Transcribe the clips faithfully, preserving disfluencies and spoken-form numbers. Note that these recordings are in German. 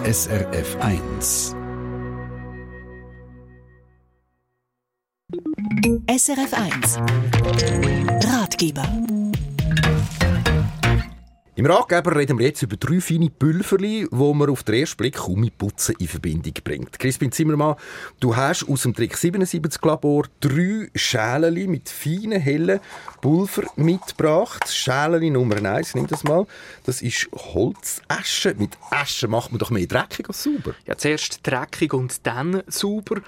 S R F eins. S R F eins Ratgeber. Im Ratgeber reden wir jetzt über drei feine Pülverli, die man auf den ersten Blick kaum mit Putzen in Verbindung bringt. Crispin Zimmermann, du hast aus dem Trick siebenundsiebzig Labor drei Schälchen mit feinen, hellen Pulver mitgebracht. Schälchen Nummer eins, nimm das mal. Das ist Holzasche. Mit Asche macht man doch mehr dreckig als sauber. Ja, zuerst dreckig und dann sauber.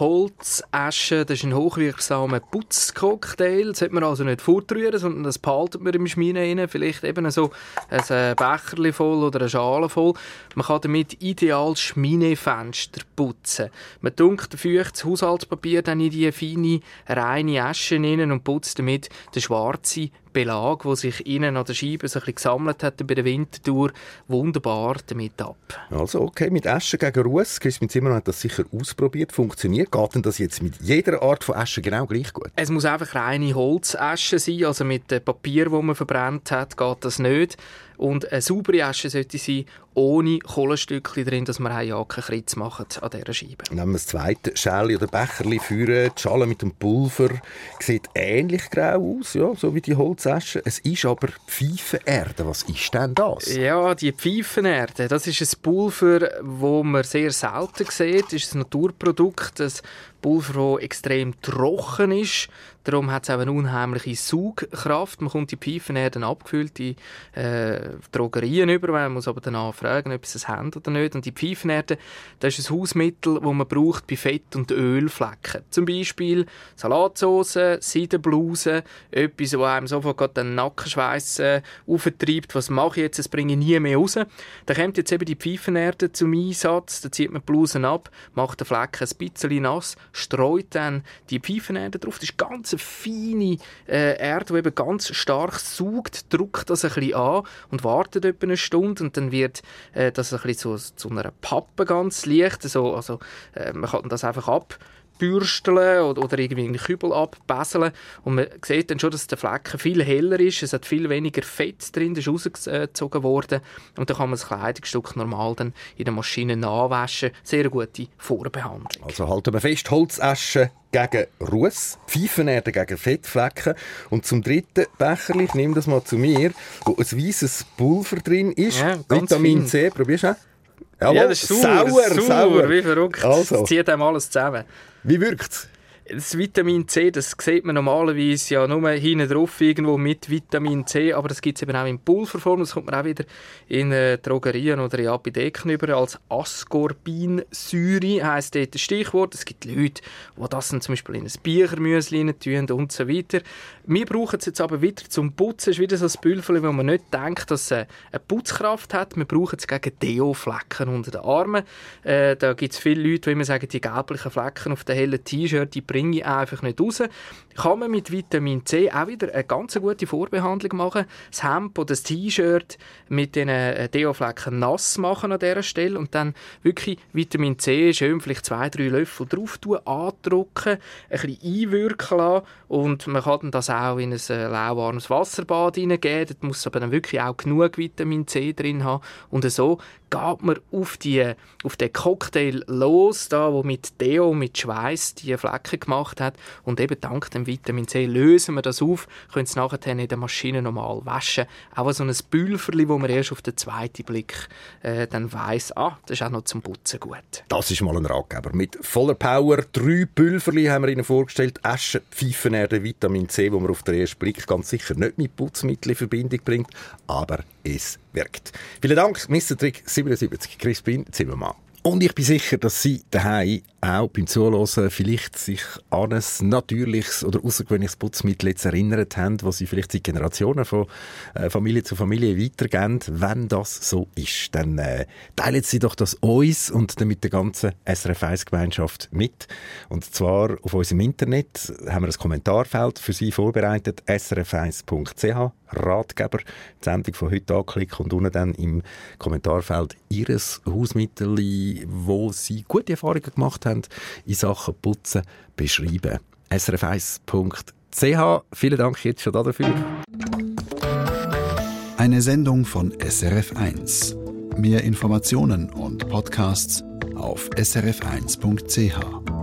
Holzasche, das ist ein hochwirksamer Putzcocktail. Das sollte man also nicht fortrühren, sondern das behalten wir im Schmine rein. Vielleicht eben so ein Becherchen voll oder eine Schale voll. Man kann damit ideal Schminefenster putzen. Man tunkt feuchtes Haushaltspapier dann in die feine, reine Asche rein und putzt damit den schwarzen Belag, der sich innen an der Scheibe so ein bisschen gesammelt hat bei der Wintertour, wunderbar damit ab. Also okay, mit Asche gegen Ruß. Crispin Zimmermann hat das sicher ausprobiert. Funktioniert. Geht denn das jetzt mit jeder Art von Asche genau gleich gut? Es muss einfach reine Holzasche sein, also mit dem Papier, das man verbrannt hat, geht das nicht. Und eine saubere Asche sollte sein, ohne Kohlenstückchen drin, dass wir ja keinen Kritz machen an dieser Scheibe. Nehmen wir das zweite Schälchen oder Becherchen führen. Die Schale mit dem Pulver sieht ähnlich grau aus, ja, so wie die Holzasche. Es ist aber Pfeifenerde. Was ist denn das? Ja, die Pfeifenerde, das ist ein Pulver, das man sehr selten sieht. Das ist ein Naturprodukt, ein Pulver, das extrem trocken ist. Darum hat es auch eine unheimliche Saugkraft. Man kommt die Pfeifenerde abgefüllt in äh, Drogerien über. Man muss aber danach fragen, ob sie es haben oder nicht. Und die Pfeifenerde, das ist ein Hausmittel, das man braucht bei Fett- und Ölflecken. Zum Beispiel Salatsauce, Seidenblusen, etwas, das einem sofort gerade den Nackenschweiss äh, auftreibt. Was mache ich jetzt? Das bringe ich nie mehr raus. Da kommt jetzt eben die Pfeifenerde zum Einsatz. Da zieht man die Blusen ab, macht den Flecken ein bisschen nass, streut dann die Pfeifenerde drauf. Das ist ganz feine äh, Erde, die eben ganz stark saugt, drückt das ein bisschen an und wartet etwa eine Stunde und dann wird äh, das ein bisschen zu, zu einer Pappe ganz leicht. So, also, äh, man kann das einfach ab bürsteln oder, oder irgendwie einen Kübel abbesseln. Und man sieht dann schon, dass der Flecken viel heller ist. Es hat viel weniger Fett drin, das ist rausgezogen worden. Und dann kann man das Kleidungsstück normal dann in der Maschine nachwaschen. Sehr gute Vorbehandlung. Also halten wir fest, Holzasche gegen Ruß, Pfeifenerde gegen Fettflecken. Und zum dritten Becherchen, ich nehme das mal zu mir, wo ein weisses Pulver drin ist. Ja, Vitamin fein. C, probierst du auch? Jawohl, ja, das ist sauer, sauer, sauer, sauer. Wie verrückt. Also. Das zieht einem alles zusammen. Wie wirkt es? Das Vitamin C, das sieht man normalerweise ja nur hinten drauf irgendwo mit Vitamin C, aber das gibt es eben auch in Pulverform. Das kommt man auch wieder in äh, Drogerien oder in Apotheken über als Ascorbinsäure, heisst dort das Stichwort. Es gibt Leute, die das dann zum Beispiel in ein Büchermüsli rein tun und so weiter. Wir brauchen es jetzt aber wieder zum Putzen. Es ist wieder so ein Pülverchen, wo man nicht denkt, dass es eine Putzkraft hat. Wir brauchen es gegen Deo-Flecken unter den Armen. Äh, da gibt es viele Leute, die immer sagen, die gelblichen Flecken auf den hellen T-Shirt, die bringe ich einfach nicht raus. Kann man mit Vitamin C auch wieder eine ganz gute Vorbehandlung machen. Das Hemd oder das T-Shirt mit den Deo-Flecken nass machen an dieser Stelle und dann wirklich Vitamin C schön vielleicht zwei, drei Löffel drauf tun, andrücken, ein bisschen einwirken lassen und man kann das auch in ein lauwarmes Wasserbad hineingeben. Dort muss aber dann wirklich auch genug Vitamin C drin haben und so geht man auf, die, auf den Cocktail los, da, wo mit Deo, mit Schweiß die Flecken gemacht hat. Und eben dank dem Vitamin C lösen wir das auf, können es nachher in der Maschine normal waschen. Auch so ein Pülverli, wo man erst auf den zweiten Blick äh, dann weiss, ah, das ist auch noch zum Putzen gut. Das ist mal ein Ratgeber. Mit voller Power. Drei Pülverli haben wir Ihnen vorgestellt. Asche, Pfeifenerde, Vitamin C, wo man auf den ersten Blick ganz sicher nicht mit Putzmitteln in Verbindung bringt. Aber es wirkt. Vielen Dank, Mister Trick siebenundsiebzig, Crispin Zimmermann. Und ich bin sicher, dass Sie daheim auch beim Zuhören vielleicht sich an ein natürliches oder außergewöhnliches Putzmittel jetzt erinnert haben, was Sie vielleicht seit Generationen von äh, Familie zu Familie weitergeben. Wenn das so ist, dann äh, teilen Sie doch das uns und damit der ganzen S R F eins Gemeinschaft mit. Und zwar auf unserem Internet haben wir ein Kommentarfeld für Sie vorbereitet, s r f eins punkt c h, Ratgeber, die Sendung von heute anklicken und unten dann im Kommentarfeld Ihres Hausmittel, wo Sie gute Erfahrungen gemacht haben in Sachen Putzen, beschreiben. s r f eins punkt c h. Vielen Dank jetzt schon dafür. Eine Sendung von S R F eins. Mehr Informationen und Podcasts auf s r f eins punkt c h.